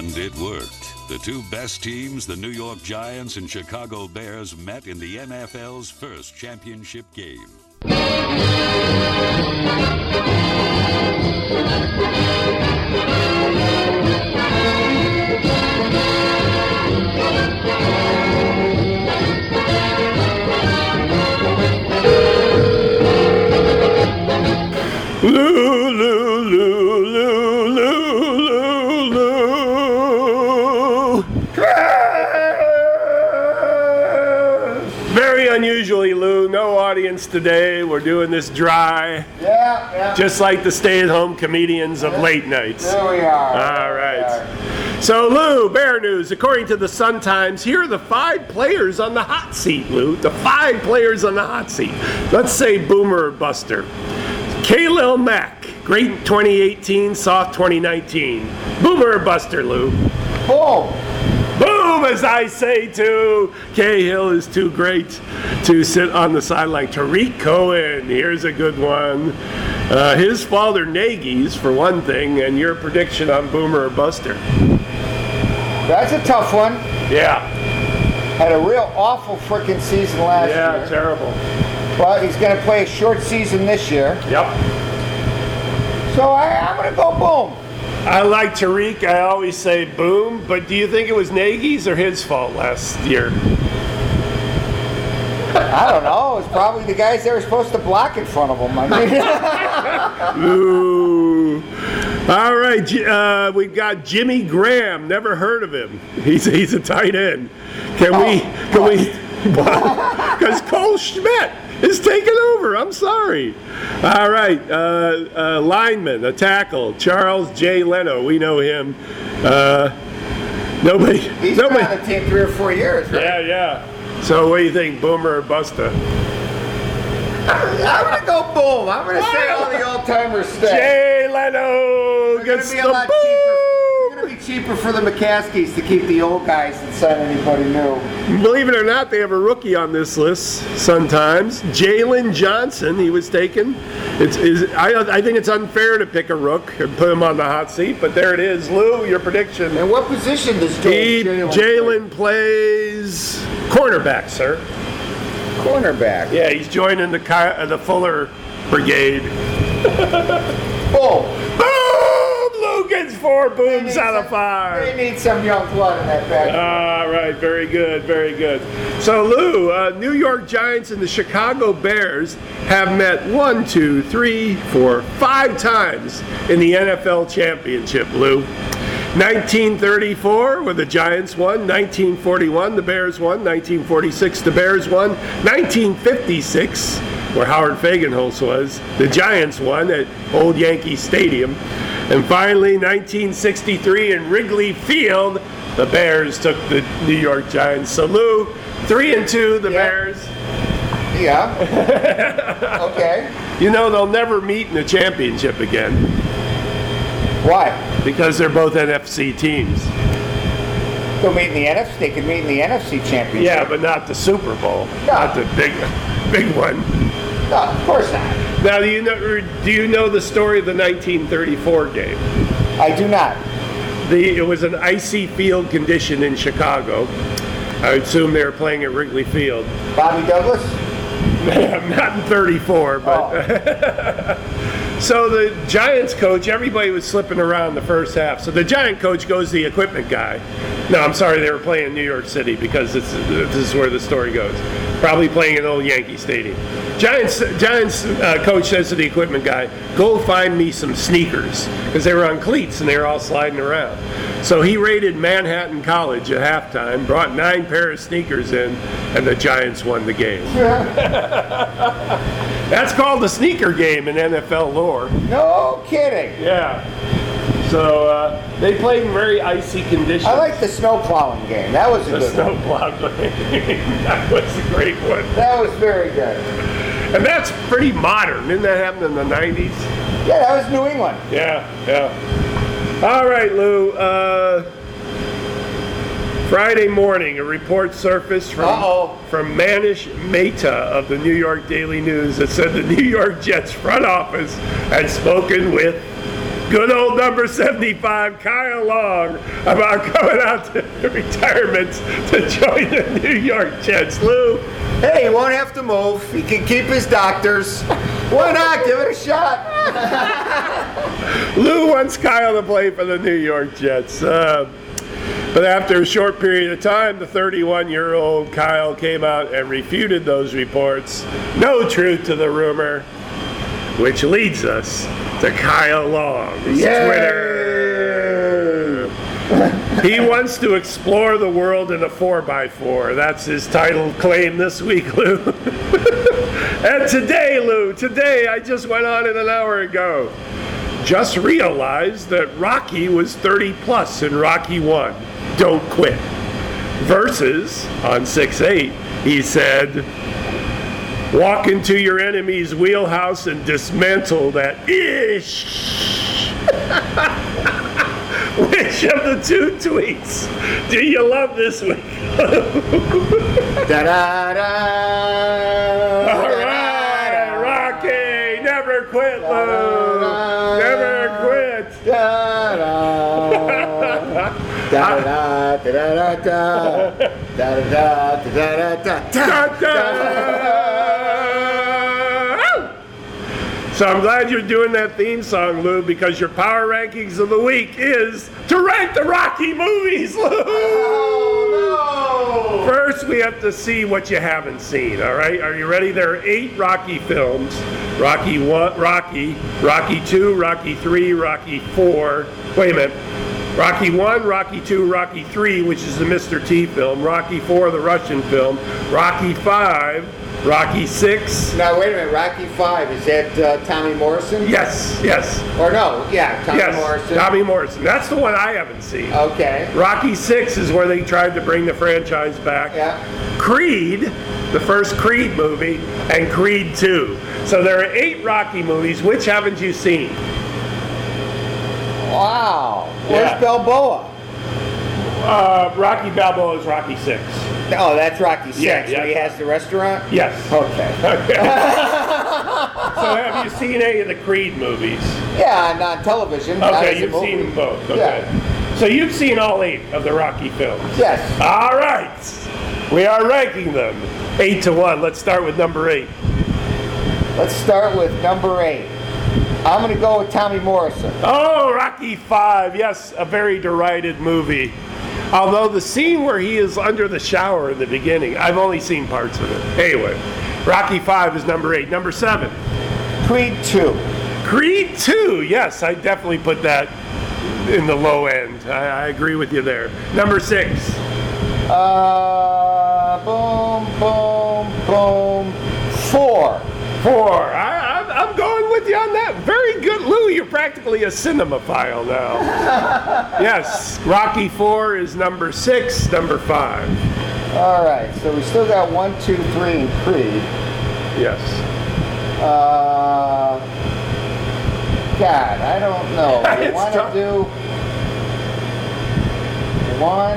And it worked. The two best teams, the New York Giants and Chicago Bears, met in the NFL's first championship game. Lou, Lou, Lou, Lou, Lou, Lou, Lou. Very unusually, Lou. No audience today. We're doing this dry. Yeah. Just like the stay-at-home comedians of late nights. There we are. All right. So, Lou, Bear News. According to the Sun-Times, here are the 5 players on the hot seat, Lou. The 5 players on the hot seat. Let's say Boomer or Buster. Khalil Mack, great 2018, soft 2019. Boomer or Buster, Lou? Boom. Boom, as I say too. Cahill is too great to sit on the sideline. Tariq Cohen, here's a good one. His father Nagy's, for one thing, and your prediction on Boomer or Buster? That's a tough one. Yeah. Had a real awful freaking season last year. Yeah, terrible. But he's going to play a short season this year. Yep. So I'm going to go boom. I like Tariq. I always say boom, but do you think it was Nagy's or his fault last year? I don't know. It's probably the guys that were supposed to block in front of him. I mean. Ooh. All right, we've got Jimmy Graham. Never heard of him. He's a tight end. Can we? Because Cole Schmidt is taking over. I'm sorry. All right, lineman, a tackle, Charles J. Leno. We know him. Nobody. He's been on the team 3 or 4 years, right? Yeah. So what do you think, Boomer or Buster? I'm going to go boom. I'm going to say all the old-timers stay. Jay Leno It's gets the going to be a lot cheaper. It's going to be cheaper for the McCaskies to keep the old guys than sign anybody new. Believe it or not, they have a rookie on this list sometimes. Jalen Johnson, he was taken. I think it's unfair to pick a rook and put him on the hot seat, but there it is. Lou, your prediction. And what position does Jalen plays cornerback, sir. Cornerback. Yeah, he's joining the Fuller Brigade. Boom. Boom! Lou gets 4 booms out of 5. They need some young blood in that back. All right, very good, very good. So, Lou, New York Giants and the Chicago Bears have met 1, 2, 3, 4, 5 times in the NFL championship, Lou. 1934, where the Giants won. 1941, the Bears won. 1946, the Bears won. 1956, where Howard Fagenholz was, the Giants won at Old Yankee Stadium. And finally, 1963 in Wrigley Field, the Bears took the New York Giants. So, Lou, 3-2, the Bears. Yeah. Okay. You know, they'll never meet in a championship again. Why? Because they're both NFC teams. They'll meet in the NFC. They could meet in the NFC Championship. Yeah, but not the Super Bowl. No. Not the big one. No, of course not. Now, do you know the story of the 1934 game? I do not. It was an icy field condition in Chicago. I assume they were playing at Wrigley Field. Bobby Douglas? Not in 34, but... So the Giants coach, everybody was slipping around the first half. So the Giant coach goes to the equipment guy. No, I'm sorry, they were playing in New York City because this is where the story goes. Probably playing in Old Yankee Stadium. Giants coach says to the equipment guy, go find me some sneakers, because they were on cleats and they were all sliding around. So he raided Manhattan College at halftime, brought 9 pair of sneakers in, and the Giants won the game. That's called the sneaker game in NFL lore. No kidding. Yeah. So they played in very icy conditions. I like the snow plowing game. That was a good one. The snow plow game. That was a great one. That was very good. And that's pretty modern. Didn't that happen in the 90s? Yeah, that was New England. Yeah. All right, Lou. Friday morning, a report surfaced from Manish Mehta of the New York Daily News that said the New York Jets front office had spoken with Good old number 75, Kyle Long, about coming out to retirement to join the New York Jets. Lou? Hey, he won't have to move. He can keep his doctors. Why not? Give it a shot. Lou wants Kyle to play for the New York Jets. But after a short period of time, the 31-year-old Kyle came out and refuted those reports. No truth to the rumor, which leads us to Kyle Long's Twitter. He wants to explore the world in a 4x4. That's his title claim this week, Lou. And today, Lou, I just went on it an hour ago. Just realized that Rocky was 30 plus in Rocky 1. Don't quit. Versus, on 6/8, he said, walk into your enemy's wheelhouse and dismantle that ish. Which of the two tweets do you love this week? Da-da-da. All right, Rocky, never quit, Lou. Never quit. So I'm glad you're doing that theme song, Lou, because your power rankings of the week is to rank the Rocky movies, Lou. Oh, no. First, we have to see what you haven't seen, all right? Are you ready? There are 8 Rocky films. Rocky 1, Rocky 2, Rocky 3, Rocky 4. Wait a minute. Rocky 1, Rocky 2, Rocky 3, which is the Mr. T film. Rocky 4, the Russian film. Rocky 5, Rocky 6. Now, wait a minute. Rocky 5, is that Tommy Morrison? Yes. Or no, yeah, Tommy Morrison. Tommy Morrison. That's the one I haven't seen. Okay. Rocky 6 is where they tried to bring the franchise back. Yeah. Creed, the first Creed movie, and Creed 2. So there are 8 Rocky movies. Which haven't you seen? Wow. Where's Balboa? Rocky Balboa is Rocky 6. Oh, that's Rocky 6, Yeah, where he has the restaurant? Yes. Okay. So have you seen any of the Creed movies? Yeah, on television. not as Okay, a you've movie. seen them both. Okay. Yeah. So you've seen all 8 of the Rocky films. Yes. All right. We are ranking them 8-1. Let's start with number 8. Let's start with number 8. I'm going to go with Tommy Morrison. Oh, Rocky 5. Yes, a very derided movie. Although the scene where he is under the shower in the beginning, I've only seen parts of it. Anyway, Rocky 5 is number 8. Number 7. Creed 2. Creed 2. Yes, I definitely put that in the low end. I agree with you there. Number 6. Boom, boom, boom. 4. 4. I'm going with you on that. Very good, Lou. You're practically a cinemaphile now. Yes, Rocky 4 is number 6. Number 5. All right, so we still got 1, 2, 3 in Creed. Yes. God, I don't know. We It's want tough. to do 1,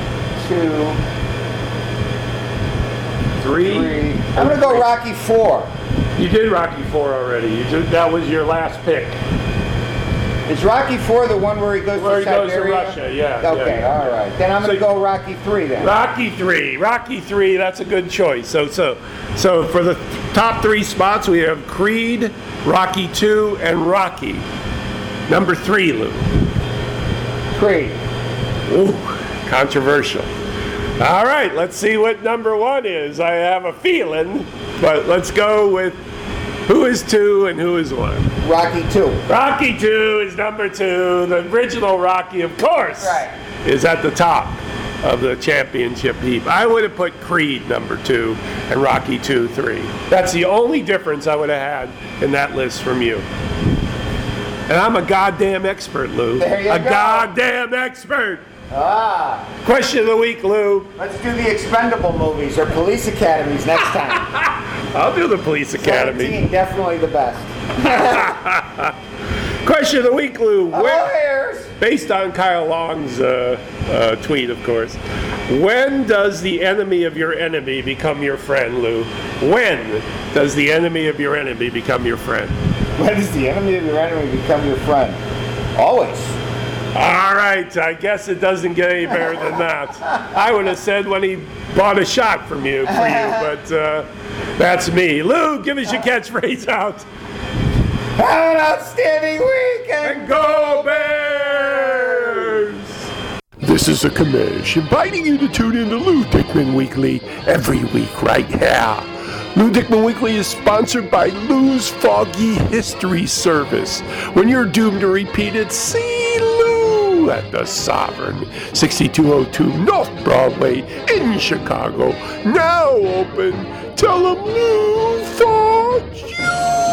2, 3. I'm going to go Rocky 4. You did Rocky 4 already. That was your last pick. Is Rocky 4 the one where he goes Where to he goes Siberia? to Russia, yeah. Okay, yeah. all right. Then I'm going to go Rocky 3 then. Rocky 3. Rocky 3, that's a good choice. So for the top 3 spots, we have Creed, Rocky 2, and Rocky. Number 3, Lou. Creed. Ooh, controversial. All right, let's see what number 1 is. I have a feeling, but let's go with who is 2 and who is 1. Rocky 2. Rocky 2 is number 2. The original Rocky, of course, Right. is at the top of the championship heap. I would have put Creed number 2 and Rocky 2, 3. That's the only difference I would have had in that list from you. And I'm a goddamn expert, Lou. There you a go. goddamn expert. Ah, Question of the week, Lou. let's do the Expendable movies or Police Academies next time. I'll do the Police Academy. 17, definitely the best. Question of the week, Lou. Lawyers. Based on Kyle Long's tweet, of course. When does the enemy of your enemy become your friend, Lou? When does the enemy of your enemy become your friend? When does the enemy of your enemy become your friend? Always. All right, I guess it doesn't get any better than that. I would have said when he bought a shot from you, but that's me. Lou, give us your catchphrase out. Have an outstanding weekend. And go Bears! This is a commish inviting you to tune in to Lou Dickman Weekly every week right here. Lou Dickman Weekly is sponsored by Lou's Foggy History Service. When you're doomed to repeat it, see Lou at the Sovereign, 6202 North Broadway in Chicago. Now open. Tell him Lou for you.